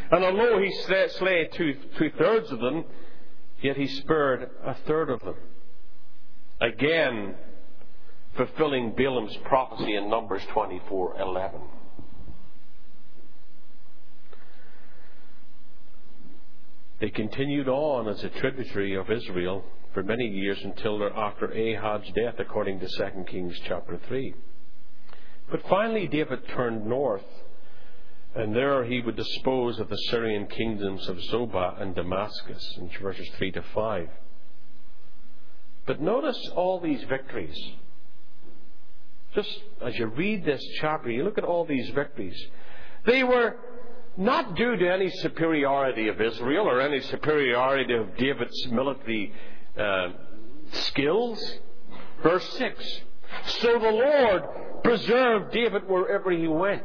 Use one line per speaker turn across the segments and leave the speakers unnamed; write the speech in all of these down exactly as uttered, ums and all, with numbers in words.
And although he slayed two, two-thirds of them, yet he spared a third of them. Again, fulfilling Balaam's prophecy in Numbers twenty-four eleven. They continued on as a tributary of Israel for many years until after Ahab's death, according to Second Kings chapter three. But finally David turned north, and there he would dispose of the Syrian kingdoms of Zobah and Damascus, in verses three to five. But notice all these victories. Just as you read this chapter, you look at all these victories. They were not due to any superiority of Israel or any superiority of David's military uh, skills. Verse six. So the Lord preserved David wherever he went.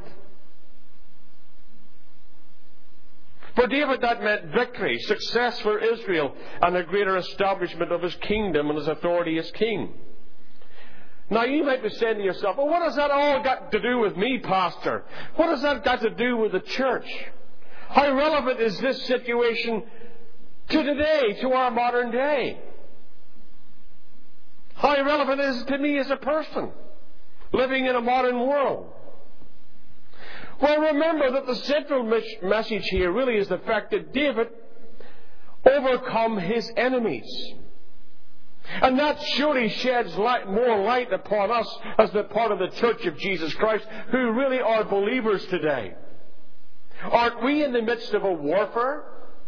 For David that meant victory, success for Israel, and a greater establishment of his kingdom and his authority as king. Now you might be saying to yourself, well, what has that all got to do with me, Pastor? What has that got to do with the church? How relevant is this situation to today, to our modern day? How relevant is it to me as a person living in a modern world? Well, remember that the central message here really is the fact that David overcome his enemies. And that surely sheds light, more light upon us as the part of the Church of Jesus Christ who really are believers today. Aren't we in the midst of a warfare?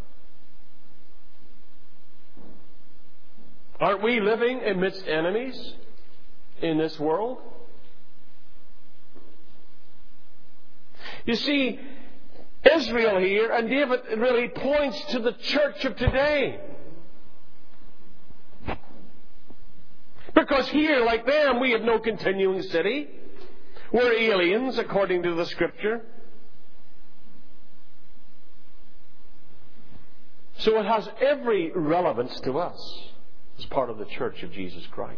Aren't we living amidst enemies in this world? You see, Israel here, and David really points to the church of today. Because here, like them, we have no continuing city. We're aliens, according to the Scripture. So it has every relevance to us as part of the Church of Jesus Christ.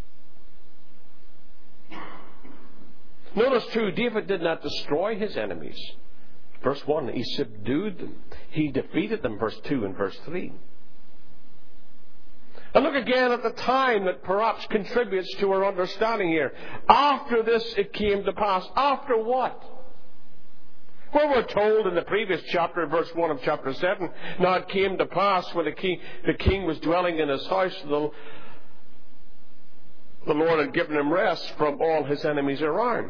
Notice too, David did not destroy his enemies. Verse one, he subdued them. He defeated them, verse two and verse three. And look again at the time that perhaps contributes to our understanding here. After this it came to pass. After what? Well, we're told in the previous chapter, verse one of chapter seven, now it came to pass when the king, the king was dwelling in his house, the, the Lord had given him rest from all his enemies around.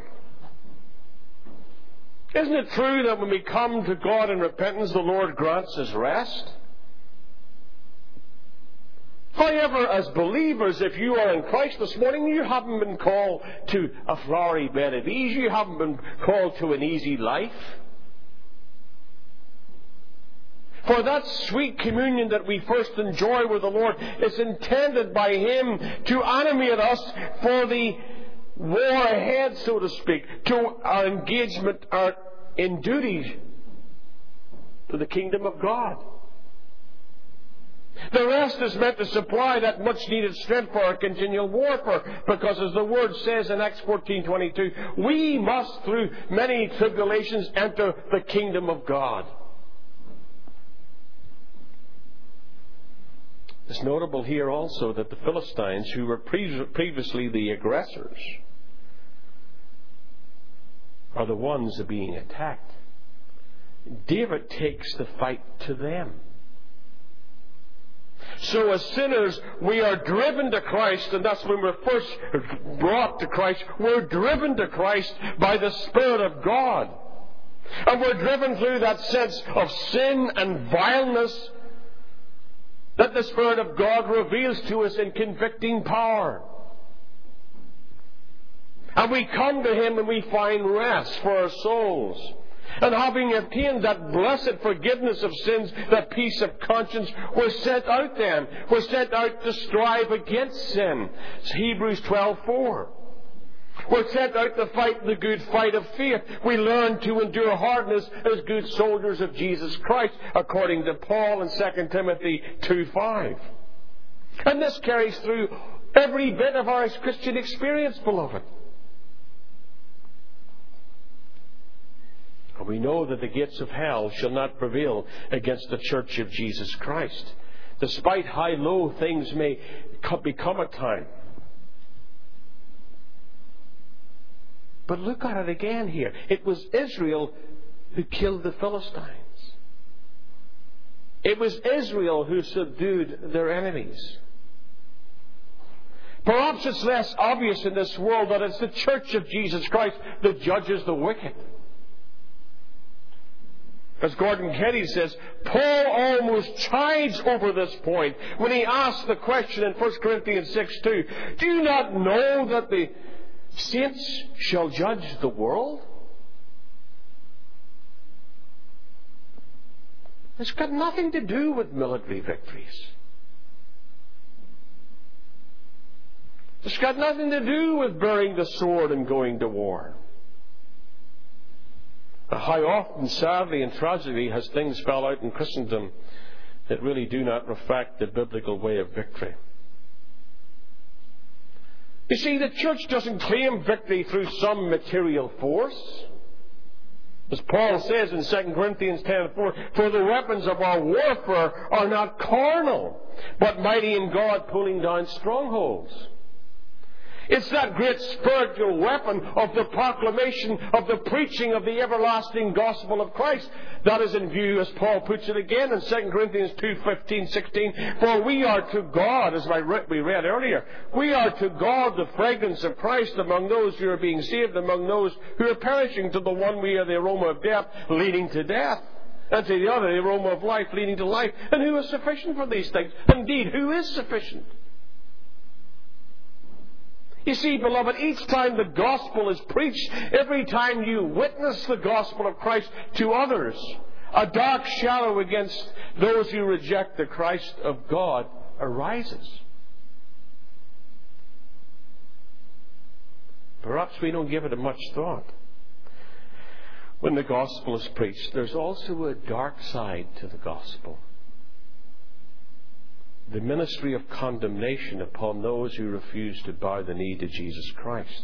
Isn't it true that when we come to God in repentance, the Lord grants us rest? However, as believers, if you are in Christ this morning, you haven't been called to a flowery bed of ease. You haven't been called to an easy life. For that sweet communion that we first enjoy with the Lord is intended by Him to animate us for the war ahead, so to speak, to our engagement our, in duty to the kingdom of God. The rest is meant to supply that much needed strength for our continual warfare, because as the Word says in Acts fourteen twenty-two, we must through many tribulations enter the kingdom of God. It's notable here also that the Philistines, who were pre- previously the aggressors, are the ones that are being attacked. David takes the fight to them. So as sinners, we are driven to Christ, and that's when we're first brought to Christ. We're driven to Christ by the Spirit of God. And we're driven through that sense of sin and vileness that the Spirit of God reveals to us in convicting power. And we come to Him and we find rest for our souls. And having obtained that blessed forgiveness of sins, that peace of conscience, we're sent out then. We're sent out to strive against sin. It's Hebrews twelve four. We're sent out to fight the good fight of faith. We learn to endure hardness as good soldiers of Jesus Christ, according to Paul in Second Timothy two five. And this carries through every bit of our Christian experience, beloved. And we know that the gates of hell shall not prevail against the church of Jesus Christ, despite how low things may become at times. But look at it again here. It was Israel who killed the Philistines. It was Israel who subdued their enemies. Perhaps it's less obvious in this world that it's the church of Jesus Christ that judges the wicked. As Gordon Kenny says, Paul almost chides over this point when he asks the question in First Corinthians six two, do you not know that the saints shall judge the world? It's got nothing to do with military victories. It's got nothing to do with bearing the sword and going to war. How often, sadly and tragically, has things fell out in Christendom that really do not reflect the biblical way of victory. You see, the church doesn't claim victory through some material force. As Paul says in Second Corinthians ten four, for the weapons of our warfare are not carnal, but mighty in God, pulling down strongholds. It's that great spiritual weapon of the proclamation of the preaching of the everlasting gospel of Christ that is in view, as Paul puts it again in Second Corinthians two fifteen sixteen. For we are to God, as we read earlier, we are to God the fragrance of Christ among those who are being saved, among those who are perishing. To the one we are the aroma of death, leading to death, and to the other the aroma of life, leading to life. And who is sufficient for these things? Indeed, who is sufficient? You see, beloved, each time the gospel is preached, every time you witness the gospel of Christ to others, a dark shadow against those who reject the Christ of God arises. Perhaps we don't give it much thought. When the gospel is preached, there's also a dark side to the gospel. The ministry of condemnation upon those who refuse to bow the knee to Jesus Christ.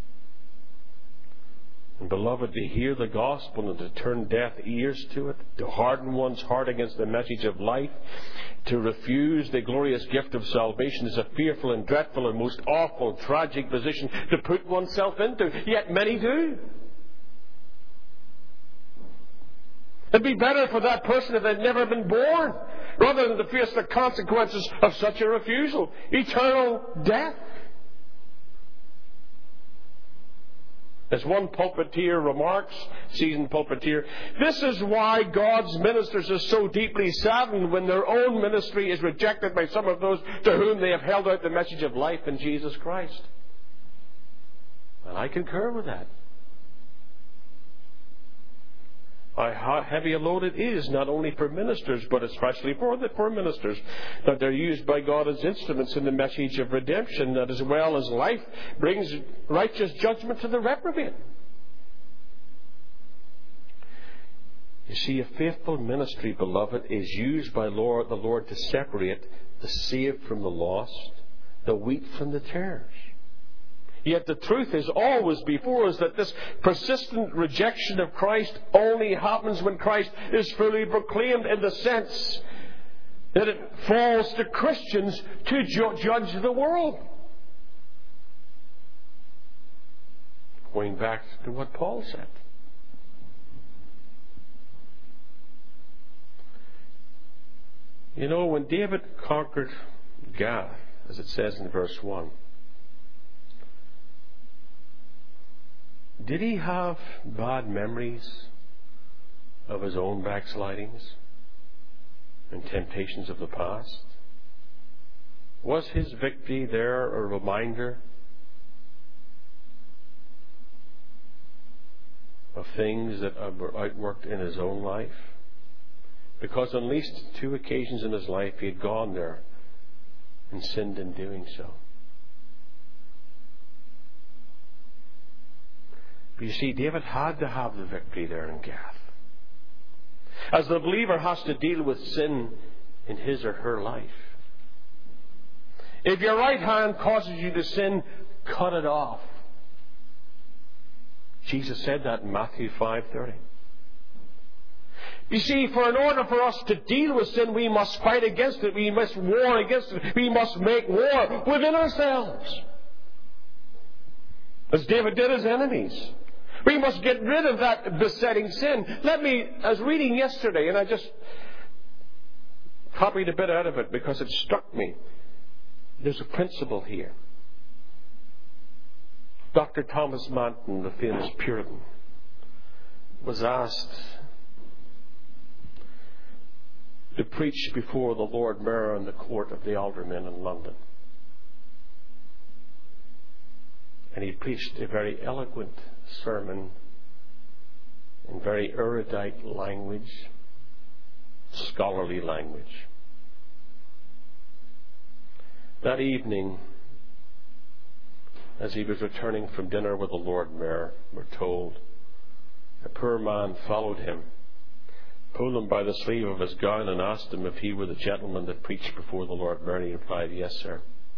And beloved, to hear the gospel and to turn deaf ears to it, to harden one's heart against the message of life, to refuse the glorious gift of salvation is a fearful and dreadful and most awful, tragic position to put oneself into. Yet many do. It'd be better for that person if they'd never been born, rather than to face the consequences of such a refusal. Eternal death. As one pulpiteer remarks, seasoned pulpiteer, this is why God's ministers are so deeply saddened when their own ministry is rejected by some of those to whom they have held out the message of life in Jesus Christ. And I concur with that. How heavy a load it is, not only for ministers, but especially for the poor ministers, that they're used by God as instruments in the message of redemption, that as well as life brings righteous judgment to the reprobate. You see, a faithful ministry, beloved, is used by Lord, the Lord to separate the saved from the lost, the wheat from the tares. Yet the truth is always before us that this persistent rejection of Christ only happens when Christ is fully proclaimed, in the sense that it falls to Christians to ju- judge the world. Going back to what Paul said. You know, when David conquered Gath, as it says in verse one, did he have bad memories of his own backslidings and temptations of the past? Was his victory there a reminder of things that were outworked in his own life? Because on at least two occasions in his life he had gone there and sinned in doing so. But you see, David had to have the victory there in Gath. As the believer has to deal with sin in his or her life. If your right hand causes you to sin, cut it off. Jesus said that in Matthew five thirty. You see, for in order for us to deal with sin, we must fight against it. We must war against it. We must make war within ourselves, as David did his enemies. We must get rid of that besetting sin. Let me, I was reading yesterday, and I just copied a bit out of it because it struck me. There's a principle here. Doctor Thomas Manton, the famous Puritan, was asked to preach before the Lord Mayor in the court of the aldermen in London. And he preached a very eloquent sermon in very erudite language, scholarly language. That evening, as he was returning from dinner with the Lord Mayor, we're told, a poor man followed him, pulled him by the sleeve of his gown and asked him if he were the gentleman that preached before the Lord Mayor. And he replied, "Yes, sir."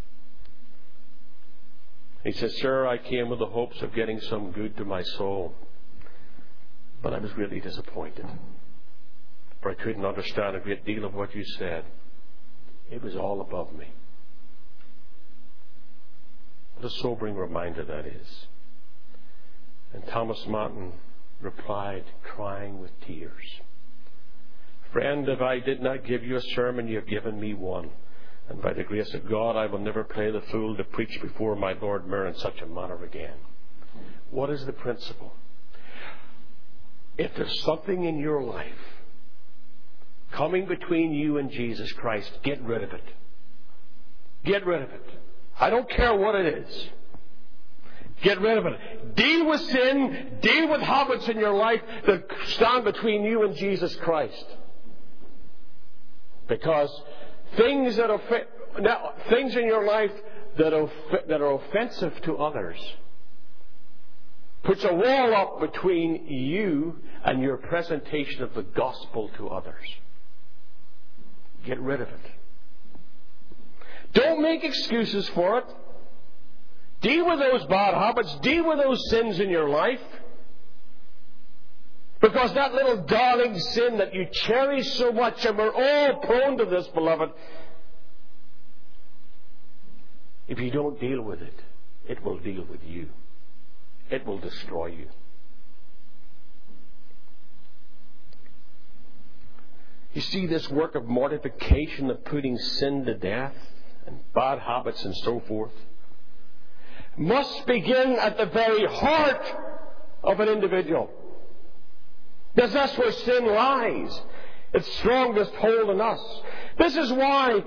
He said, "Sir, I came with the hopes of getting some good to my soul, but I was really disappointed, for I couldn't understand a great deal of what you said. It was all above me." What a sobering reminder that is. And Thomas Manton replied, crying with tears, "Friend, if I did not give you a sermon, you have given me one. And by the grace of God, I will never play the fool to preach before my Lord Mayor in such a manner again." What is the principle? If there's something in your life coming between you and Jesus Christ, get rid of it. Get rid of it. I don't care what it is. Get rid of it. Deal with sin. Deal with habits in your life that stand between you and Jesus Christ. Because things that are now, things in your life that are, that are offensive to others puts a wall up between you and your presentation of the gospel to others. Get rid of it. Don't make excuses for it. Deal with those bad habits. Deal with those sins in your life. Because that little darling sin that you cherish so much, and we're all prone to this, beloved, if you don't deal with it, it will deal with you. It will destroy you. You see, this work of mortification, of putting sin to death and bad habits and so forth, must begin at the very heart of an individual. Because that's where sin lies. Its strongest hold on us. This is why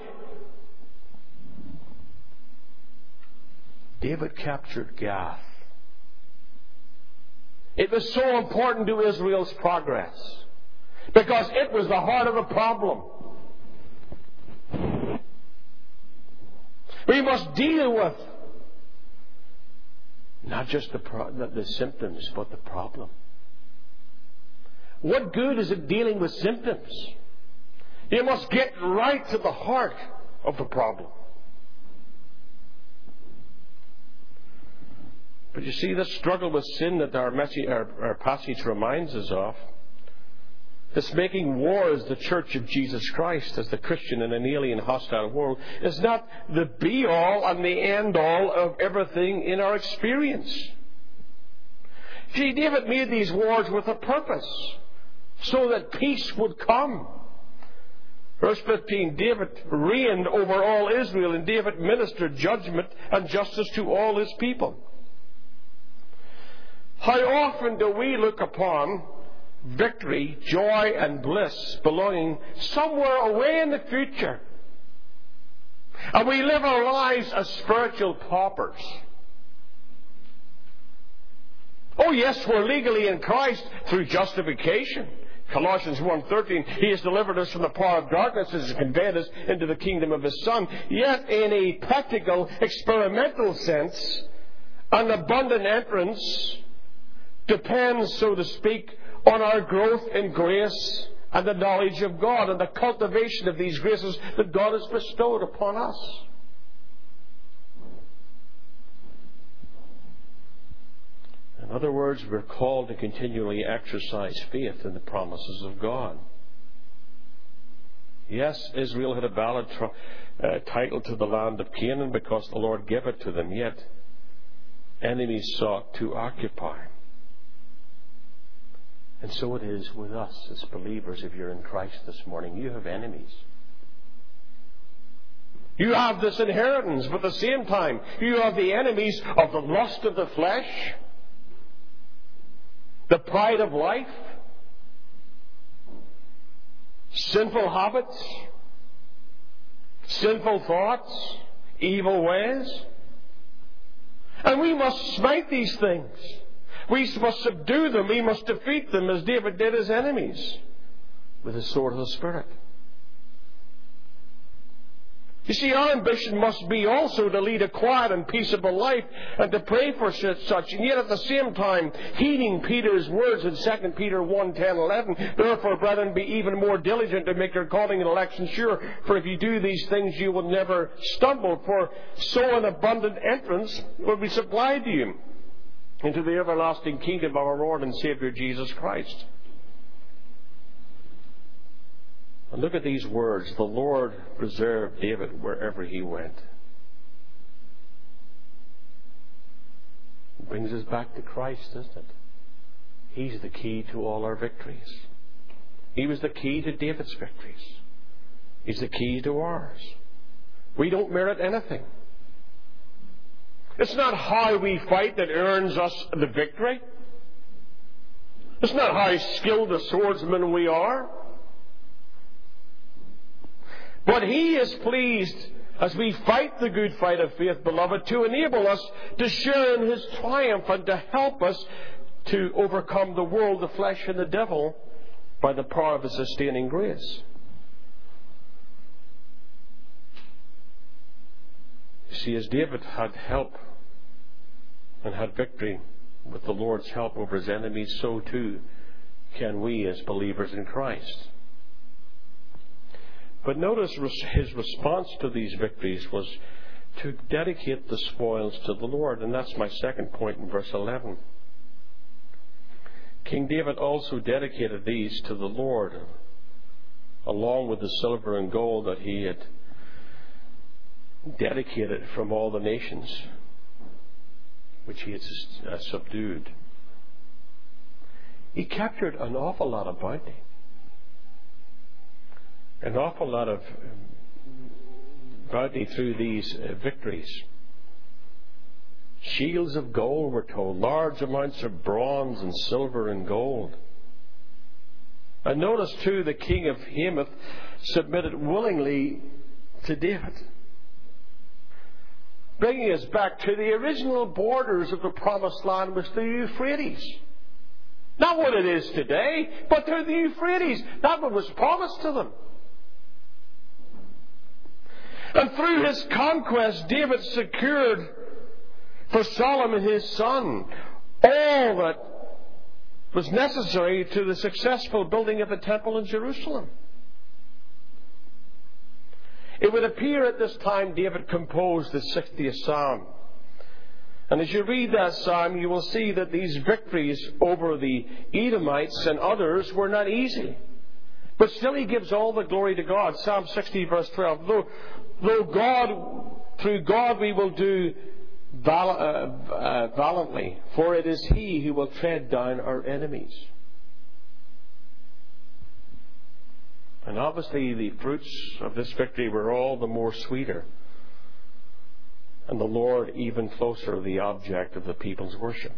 David captured Gath. It was so important to Israel's progress, because it was the heart of the problem. We must deal with not just the, pro- the symptoms, but the problem. What good is it dealing with symptoms? You must get right to the heart of the problem. But you see, this struggle with sin that our, message, our, our passage reminds us of, this making war as the Church of Jesus Christ, as the Christian in an alien, hostile world, is not the be-all and the end-all of everything in our experience. See, David made these wars with a purpose, so that peace would come. Verse fifteen, David reigned over all Israel, and David ministered judgment and justice to all his people. How often do we look upon victory, joy, and bliss belonging somewhere away in the future, and we live our lives as spiritual paupers? Oh yes, we're legally in Christ through justification. Colossians one thirteen, He has delivered us from the power of darkness and has conveyed us into the kingdom of His Son. Yet in a practical, experimental sense, an abundant entrance depends, so to speak, on our growth in grace and the knowledge of God and the cultivation of these graces that God has bestowed upon us. In other words, we're called to continually exercise faith in the promises of God. Yes, Israel had a valid tr- uh, title to the land of Canaan because the Lord gave it to them, yet enemies sought to occupy. And so it is with us as believers. If you're in Christ this morning, you have enemies. You have this inheritance, but at the same time, you have the enemies of the lust of the flesh, the pride of life, sinful habits, sinful thoughts, evil ways. And we must smite these things. We must subdue them. We must defeat them as David did his enemies with the sword of the Spirit. You see, our ambition must be also to lead a quiet and peaceable life and to pray for such, and yet at the same time heeding Peter's words in Second Peter one, ten, eleven. Therefore, brethren, be even more diligent to make your calling and election sure, for if you do these things you will never stumble, for so an abundant entrance will be supplied to you into the everlasting kingdom of our Lord and Savior Jesus Christ. And look at these words. The Lord preserved David wherever he went. It brings us back to Christ, doesn't it? He's the key to all our victories. He was the key to David's victories. He's the key to ours. We don't merit anything. It's not how we fight that earns us the victory. It's not how skilled a swordsman we are. But He is pleased, as we fight the good fight of faith, beloved, to enable us to share in His triumph and to help us to overcome the world, the flesh, and the devil by the power of His sustaining grace. You see, as David had help and had victory with the Lord's help over his enemies, so too can we as believers in Christ. But notice his response to these victories was to dedicate the spoils to the Lord. And that's my second point in verse eleven. King David also dedicated these to the Lord, along with the silver and gold that he had dedicated from all the nations which he had subdued. He captured an awful lot of bounty. An awful lot of bounty through these uh, victories. Shields of gold, we're told. Large amounts of bronze and silver and gold. And notice too, the king of Hamath submitted willingly to David. Bringing us back to the original borders of the promised land was the Euphrates. Not what it is today, but through the Euphrates. That was promised to them. And through his conquest, David secured for Solomon his son all that was necessary to the successful building of the temple in Jerusalem. It would appear at this time David composed the sixtieth Psalm. And as you read that psalm, you will see that these victories over the Edomites and others were not easy. But still he gives all the glory to God. Psalm sixty verse twelve. Though, though God, through God we will do val- uh, uh, valiantly, for it is He who will tread down our enemies. And obviously the fruits of this victory were all the more sweeter. And the Lord even closer, the object of the people's worship.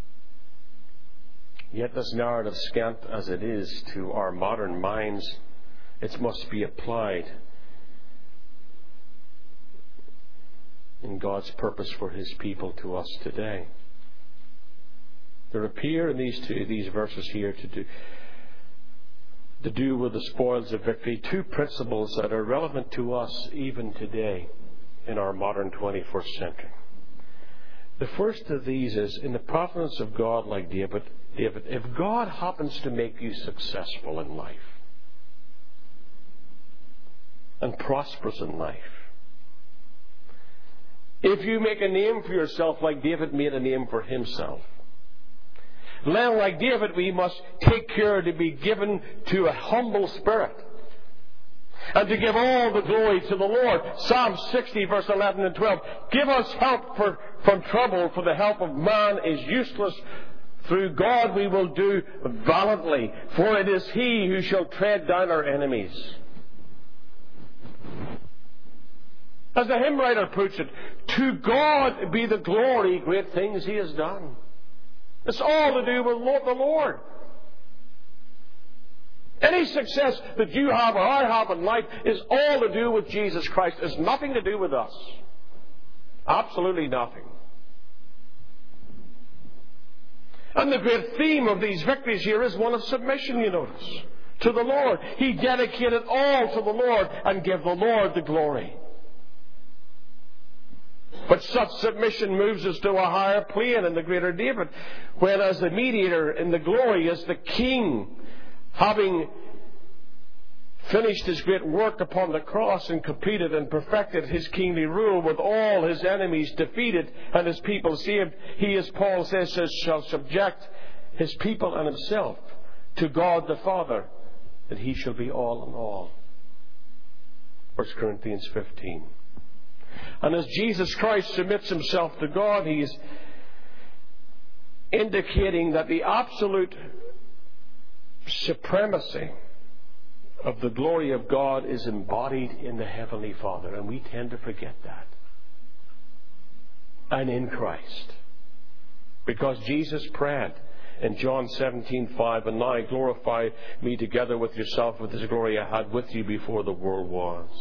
Yet this narrative, scant as it is to our modern minds, it must be applied in God's purpose for His people to us today. There appear in these two these verses here to do to do with the spoils of victory two principles that are relevant to us even today in our modern twenty-first century. The first of these is, in the providence of God, like David, David, if God happens to make you successful in life and prosperous in life, if you make a name for yourself like David made a name for himself, then like David we must take care to be given to a humble spirit and to give all the glory to the Lord. Psalm sixty, verse eleven and twelve. Give us help for, from trouble, for the help of man is useless. Through God we will do valiantly, for it is He who shall tread down our enemies. As the hymn writer puts it, to God be the glory, great things He has done. It's all to do with the Lord. Any success that you have or I have in life is all to do with Jesus Christ. It's nothing to do with us. Absolutely nothing. And the great theme of these victories here is one of submission, you notice, to the Lord. He dedicated all to the Lord and gave the Lord the glory. But such submission moves us to a higher plane in the greater David, when as the mediator in the glory, as the king, having finished his great work upon the cross and completed and perfected his kingly rule with all his enemies defeated and his people saved, he, as Paul says, shall subject his people and himself to God the Father, that he shall be all in all. First Corinthians fifteen. And as Jesus Christ submits himself to God, he is indicating that the absolute supremacy of the glory of God is embodied in the Heavenly Father, and we tend to forget that. And in Christ. Because Jesus prayed in John seventeen five, and now glorify me together with yourself with this glory I had with you before the world was.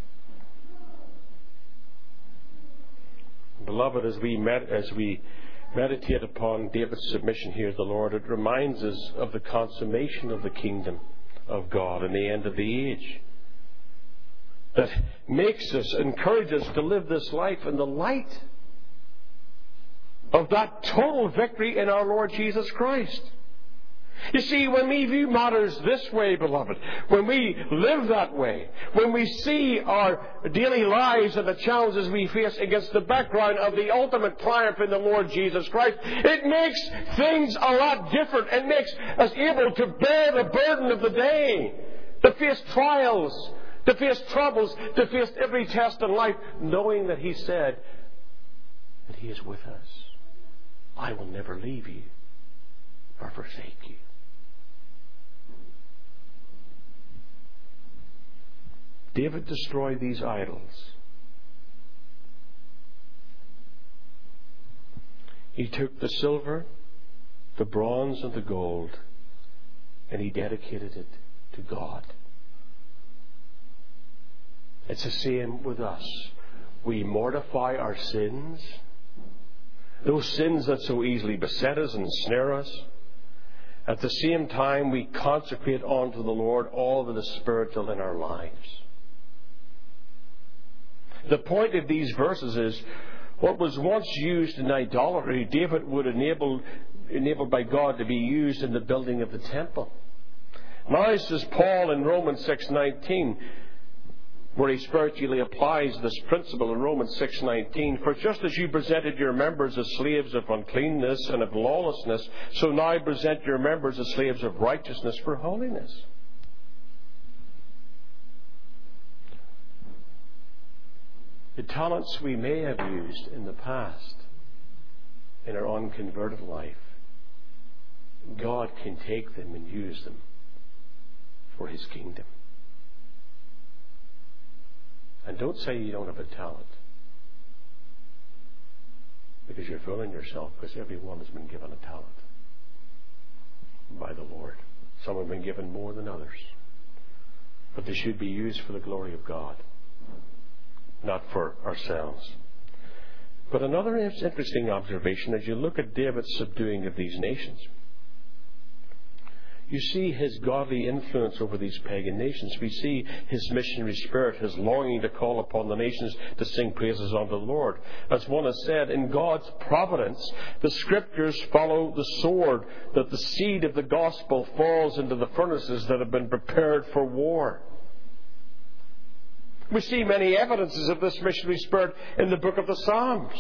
Beloved, as we met, as we meditate upon David's submission here to the Lord, it reminds us of the consummation of the kingdom of God and the end of the age. That makes us, encourages us to live this life in the light of that total victory in our Lord Jesus Christ. You see, when we view matters this way, beloved, when we live that way, when we see our daily lives and the challenges we face against the background of the ultimate triumph in the Lord Jesus Christ, it makes things a lot different. It makes us able to bear the burden of the day, to face trials, to face troubles, to face every test in life, knowing that He said that He is with us. I will never leave you or forsake you. David destroyed these idols. He took the silver, the bronze, and the gold, and he dedicated it to God. It's the same with us. We mortify our sins, those sins that so easily beset us and snare us. At the same time, we consecrate unto the Lord all that is spiritual in our lives. The point of these verses is, what was once used in idolatry, David would enable, enabled by God to be used in the building of the temple. Now, says Paul in Romans six nineteen, where he spiritually applies this principle in Romans six nineteen, for just as you presented your members as slaves of uncleanness and of lawlessness, so now present your members as slaves of righteousness for holiness. The talents we may have used in the past in our unconverted life, God can take them and use them for His kingdom. And don't say you don't have a talent, because you're fooling yourself, because everyone has been given a talent by the Lord. Some have been given more than others, but they should be used for the glory of God, not for ourselves. But another interesting observation, as you look at David's subduing of these nations, you see his godly influence over these pagan nations. We see his missionary spirit, his longing to call upon the nations to sing praises unto the Lord. As one has said, in God's providence, the Scriptures follow the sword, that the seed of the gospel falls into the furnaces that have been prepared for war. We see many evidences of this missionary spirit in the book of the Psalms.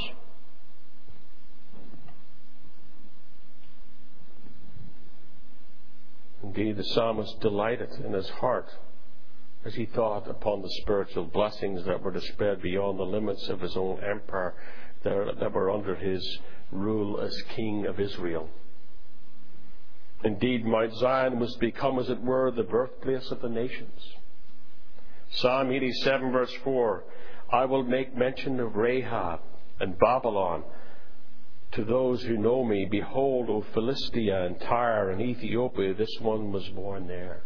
Indeed, the psalmist delighted in his heart as he thought upon the spiritual blessings that were to spread beyond the limits of his own empire that were under his rule as King of Israel. Indeed, Mount Zion was become, as it were, the birthplace of the nations. Psalm eighty-seven, verse four, I will make mention of Rahab and Babylon to those who know me. Behold, O Philistia and Tyre and Ethiopia, this one was born there.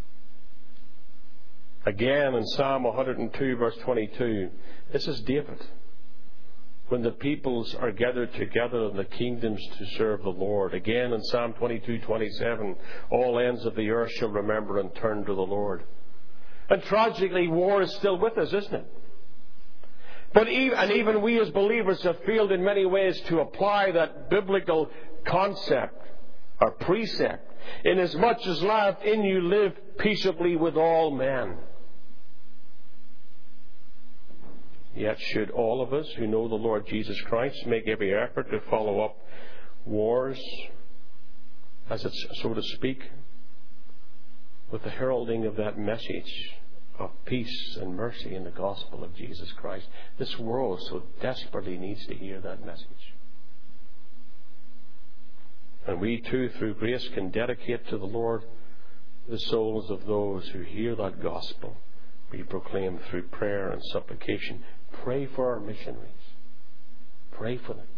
Again, in Psalm one hundred two, verse twenty-two, this is David. When the peoples are gathered together and the kingdoms to serve the Lord. Again, in Psalm twenty-two, twenty-seven, all ends of the earth shall remember and turn to the Lord. And tragically, war is still with us, isn't it? But even, and even we as believers have failed in many ways to apply that biblical concept or precept. Inasmuch as life in you live peaceably with all men. Yet should all of us who know the Lord Jesus Christ make every effort to follow up wars, as it's so to speak, with the heralding of that message of peace and mercy in the gospel of Jesus Christ. This world so desperately needs to hear that message. And we too, through grace, can dedicate to the Lord the souls of those who hear that gospel we proclaim through prayer and supplication. Pray for our missionaries. Pray for them.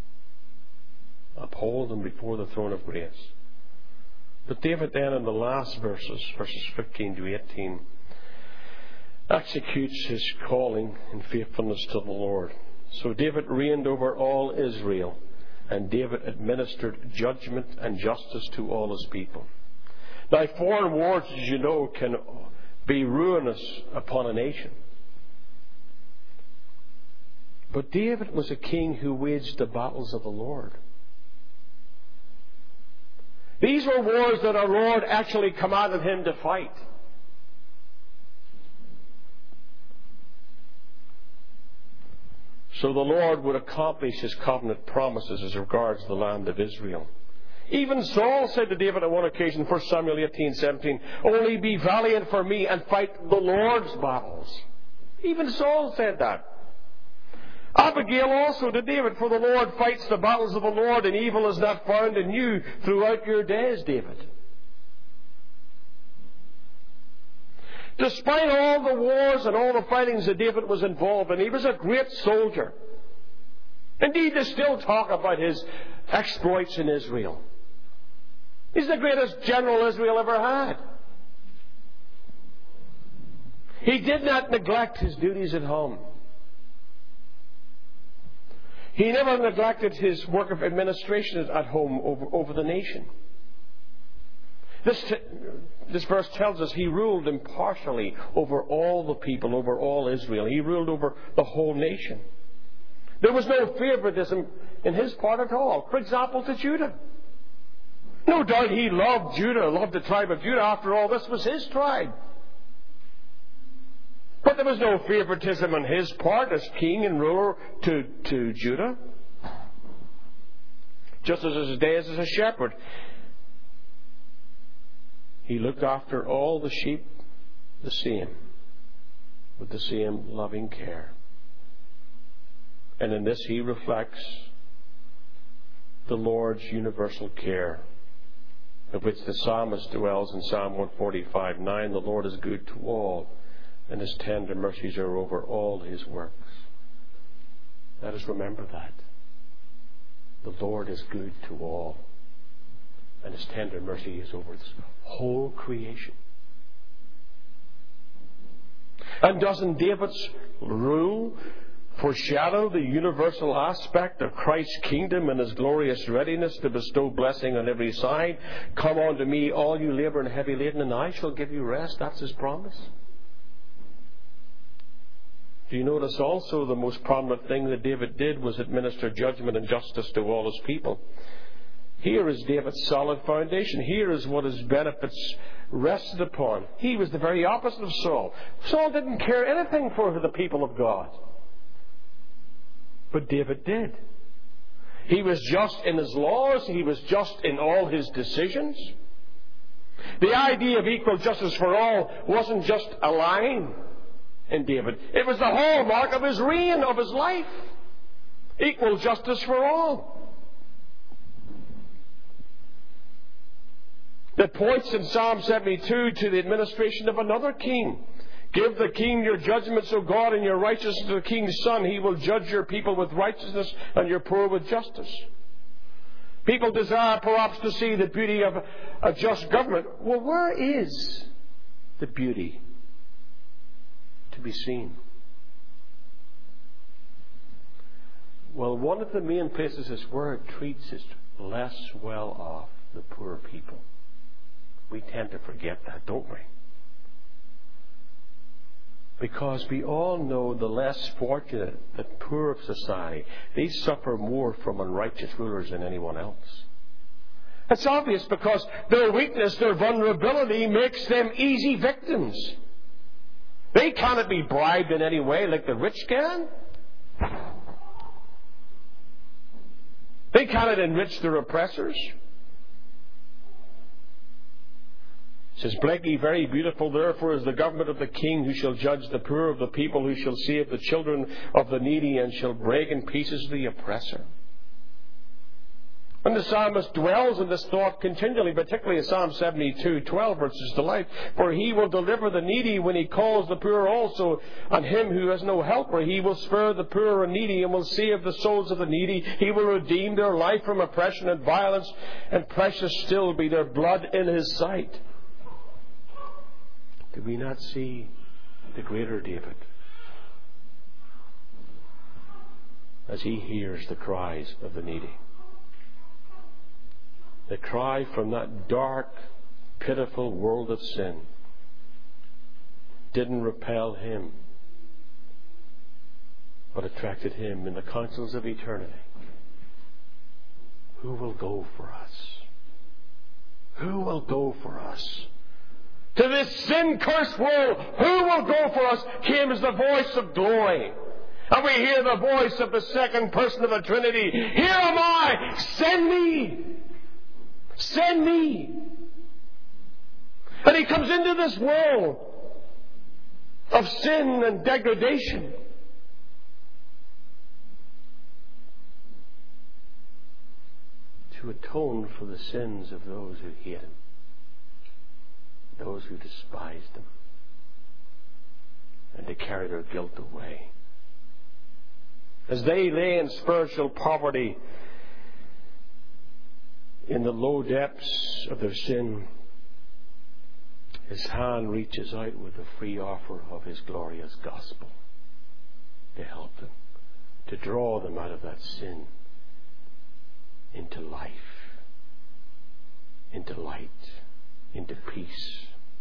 Uphold them before the throne of grace. But David then, in the last verses, verses fifteen to eighteen, executes his calling in faithfulness to the Lord. So David reigned over all Israel, and David administered judgment and justice to all his people. Now, foreign wars, as you know, can be ruinous upon a nation. But David was a king who waged the battles of the Lord. These were wars that our Lord actually commanded him to fight. So the Lord would accomplish his covenant promises as regards the land of Israel. Even Saul said to David on one occasion, First Samuel eighteen, seventeen, only be valiant for me and fight the Lord's battles. Even Saul said that. Abigail also to David, for the Lord fights the battles of the Lord, and evil is not found in you throughout your days, David. Despite all the wars and all the fightings that David was involved in, he was a great soldier. Indeed, they still talk about his exploits in Israel. He's the greatest general Israel ever had. He did not neglect his duties at home. He never neglected his work of administration at home over, over the nation. This, t- this verse tells us he ruled impartially over all the people, over all Israel. He ruled over the whole nation. There was no favoritism in his part at all. For example, to Judah. No doubt he loved Judah, loved the tribe of Judah. After all, this was his tribe. But there was no favoritism on his part as king and ruler to, to Judah. Just as his days as a shepherd, he looked after all the sheep the same, with the same loving care. And in this he reflects the Lord's universal care, of which the psalmist dwells in Psalm one forty-five nine. The Lord is good to all, and his tender mercies are over all his works. Let us remember that. The Lord is good to all, and his tender mercy is over this whole creation. And doesn't David's rule foreshadow the universal aspect of Christ's kingdom and his glorious readiness to bestow blessing on every side? Come unto me, all you labour and heavy laden, and I shall give you rest. That's his promise. Do you notice also the most prominent thing that David did was administer judgment and justice to all his people? Here is David's solid foundation. Here is what his benefits rested upon. He was the very opposite of Saul. Saul didn't care anything for the people of God. But David did. He was just in his laws. He was just in all his decisions. The idea of equal justice for all wasn't just a line in David. It was the hallmark of his reign, of his life. Equal justice for all. That points in Psalm seventy-two to the administration of another king. Give the king your judgments, O God, and your righteousness to the king's son. He will judge your people with righteousness and your poor with justice. People desire perhaps to see the beauty of a just government. Well, where is the beauty to be seen? Well, one of the main places is where it treats its less well off, the poor people. We tend to forget that, don't we? Because we all know the less fortunate, the poor of society, they suffer more from unrighteous rulers than anyone else. It's obvious because their weakness, their vulnerability makes them easy victims. They cannot be bribed in any way like the rich can. They cannot enrich their oppressors. Says Blakey, very beautiful, therefore, is the government of the king who shall judge the poor of the people, who shall save the children of the needy, and shall break in pieces the oppressor. And the psalmist dwells in this thought continually, particularly in Psalm seventy-two, twelve, verses delight. For he will deliver the needy when he calls the poor also, and him who has no helper. He will spare the poor and needy, and will save the souls of the needy. He will redeem their life from oppression and violence, and precious still be their blood in his sight. Did we not see the greater David as he hears the cries of the needy? The cry from that dark, pitiful world of sin didn't repel him, but attracted him in the councils of eternity. Who will go for us? Who will go for us? To this sin-cursed world, who will go for us? Came as the voice of glory. And we hear the voice of the second person of the Trinity. Here am I, send me. Send me. And he comes into this world of sin and degradation. To atone for the sins of those who hate him, those who despised him, and to carry their guilt away. As they lay in spiritual poverty, in the low depths of their sin, his hand reaches out with a free offer of his glorious gospel to help them, to draw them out of that sin into life, into light, into peace.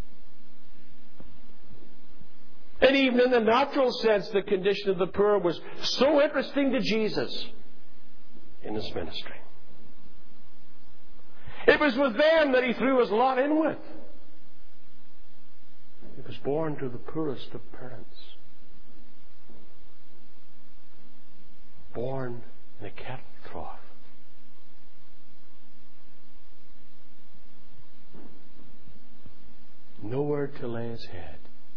And even in the natural sense, the condition of the poor was so interesting to Jesus in his ministry. It was with them that he threw his lot in with. He was born to the poorest of parents. Born in a cattle trough. Nowhere to lay his head.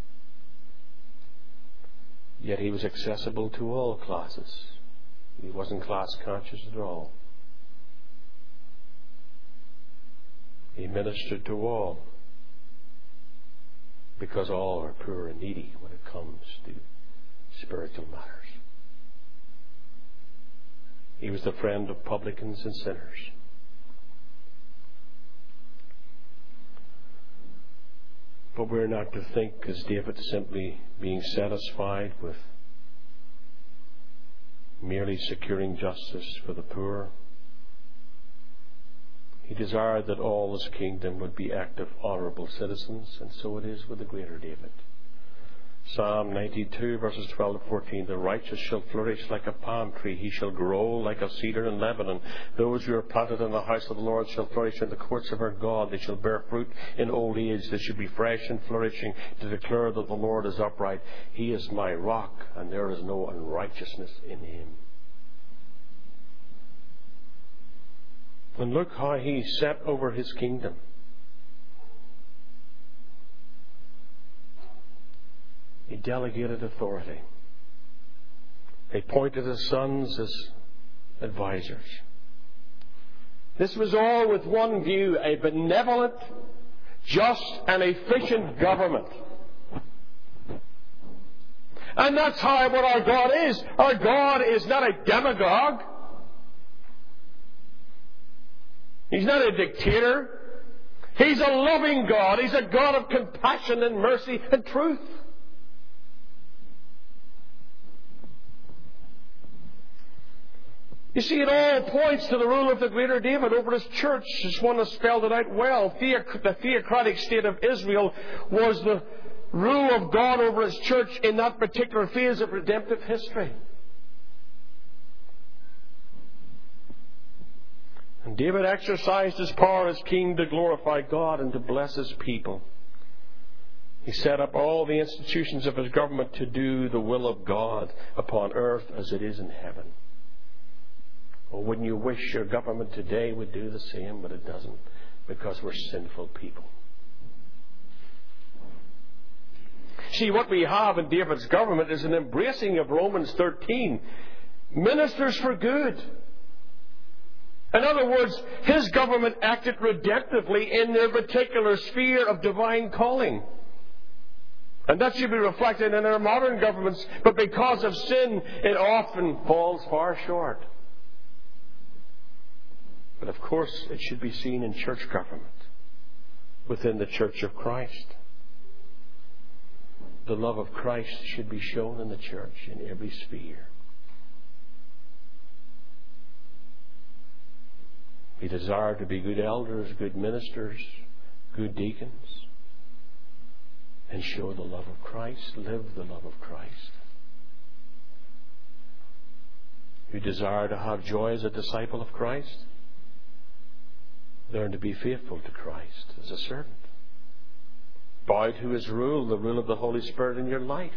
Yet he was accessible to all classes. He wasn't class conscious at all. He ministered to all, because all are poor and needy when it comes to spiritual matters. He was the friend of publicans and sinners. But we're not to think, as David, simply being satisfied with merely securing justice for the poor. He desired that all his kingdom would be active, honourable citizens, and so it is with the greater David. Psalm ninety-two, verses twelve to fourteen, the righteous shall flourish like a palm tree. He shall grow like a cedar in Lebanon. Those who are planted in the house of the Lord shall flourish in the courts of our God. They shall bear fruit in old age. They shall be fresh and flourishing, to declare that the Lord is upright. He is my rock, and there is no unrighteousness in him. And look how he set over his kingdom. delegated authority. He appointed his sons as advisors. This was all with one view, a benevolent, just, and efficient government. And that's how what our God is. Our God is not a demagogue. He's not a dictator. He's a loving God. He's a God of compassion and mercy and truth. You see, it all points to the rule of the greater David over his church. This one has spelled it out well. The theocratic state of Israel was the rule of God over his church in that particular phase of redemptive history. And David exercised his power as king to glorify God and to bless his people. He set up all the institutions of his government to do the will of God upon earth as it is in heaven. Well, wouldn't you wish your government today would do the same? But it doesn't, because we're sinful people. See, what we have in David's government is an embracing of Romans thirteen. Ministers for good. In other words, his government acted redemptively in their particular sphere of divine calling. And that should be reflected in our modern governments, but because of sin, it often falls far short. But of course, it should be seen in church government, within the Church of Christ. The love of Christ should be shown in the church in every sphere. We desire to be good elders, good ministers, good deacons, and show the love of Christ, live the love of Christ. You desire to have joy as a disciple of Christ? Learn to be faithful to Christ as a servant. Bow to His rule, the rule of the Holy Spirit in your life.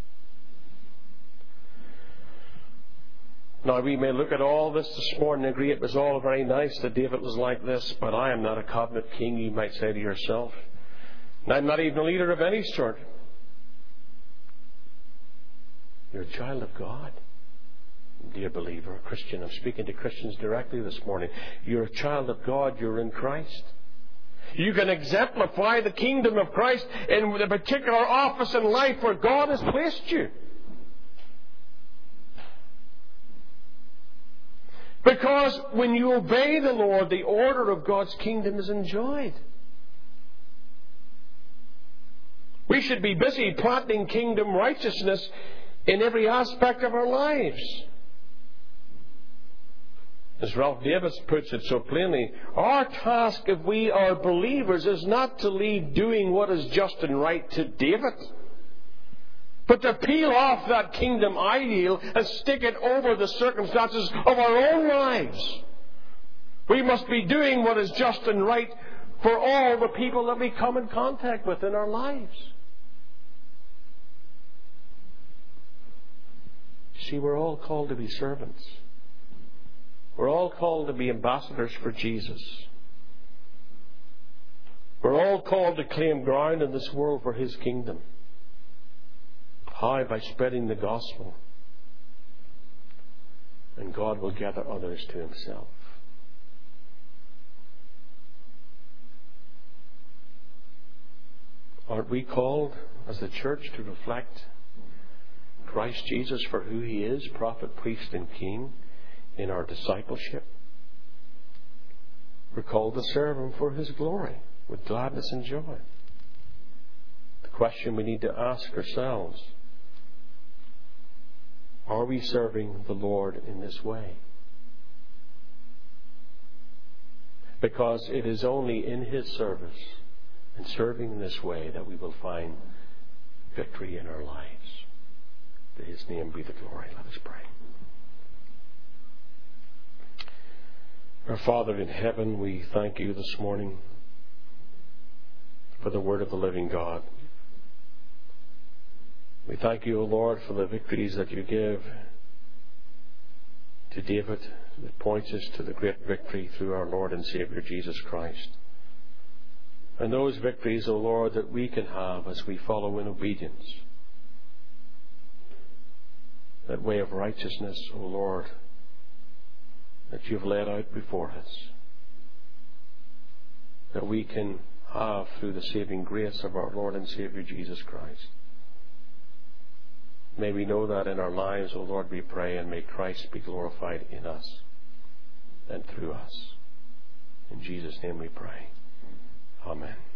Now, we may look at all this this morning and agree it was all very nice that David was like this, but I am not a covenant king, you might say to yourself. And I'm not even a leader of any sort. You're a child of God. Dear believer, Christian, I'm speaking to Christians directly this morning. You're a child of God. You're in Christ. You can exemplify the kingdom of Christ in the particular office in life where God has placed you. Because when you obey the Lord, the order of God's kingdom is enjoyed. We should be busy planting kingdom righteousness in every aspect of our lives. As Ralph Davis puts it so plainly, our task if we are believers is not to leave doing what is just and right to David, but to peel off that kingdom ideal and stick it over the circumstances of our own lives. We must be doing what is just and right for all the people that we come in contact with in our lives. See, we're all called to be servants. We're all called to be ambassadors for Jesus. We're all called to claim ground in this world for His kingdom. How? By spreading the gospel. And God will gather others to Himself. Aren't we called as the church to reflect Christ Jesus for who He is, prophet, priest, and king, in our discipleship? We're called to serve Him for His glory with gladness and joy. The question we need to ask ourselves, are we serving the Lord in this way? Because it is only in His service and serving in this way that we will find victory in our lives. To His name be the glory. Let us pray. Our Father in heaven, we thank You this morning for the word of the living God. We thank You, O Lord, for the victories that You give to David that points us to the great victory through our Lord and Savior Jesus Christ. And those victories, O Lord, that we can have as we follow in obedience that way of righteousness, O Lord, that you've laid out before us, that we can have through the saving grace of our Lord and Saviour Jesus Christ. May we know that in our lives, O Lord, we pray, and may Christ be glorified in us and through us. In Jesus' name we pray. Amen.